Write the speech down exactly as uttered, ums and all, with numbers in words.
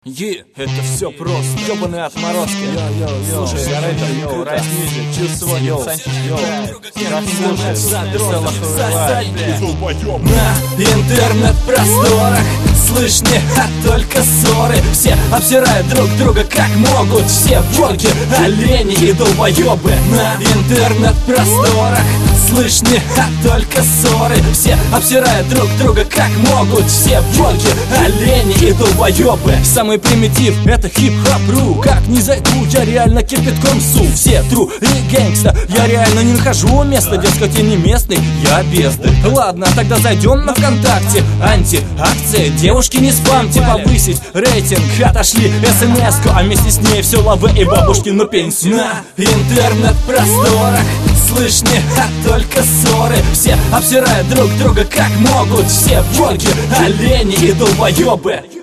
Е, это все просто. Ёбаные отморозки. Йо, йо, йо. Слушай, я рэпер, йо, райс мьюзик, чувствую, йо, Санчич, йо. как слушать, Задрот, засать, бля. долбоёб. На интернет-просторах слышны а только ссоры. Все обсирают друг друга как могут. Все волки, олени и долбоёбы. На интернет-просторах слышны а только ссоры. Все обсирают друг друга как могут. Все волки, олени и долбоёбы. Самый примитив — это хип-хоп-ру. Как не зайду, я реально кипятком су. Все тру и гэнгста, я реально не нахожу места. Дескать, я не местный, я бездарь. Ладно, тогда зайдем на ВКонтакте. Анти-акция, девушки не спамьте. Повысить рейтинг, отошли смс-ку, а вместе с ней все лавы и бабушки на пенсию. На интернет-просторах слышны а только ссоры. Все обсирают друг друга как могут. Все волки, олени и долбоёбы.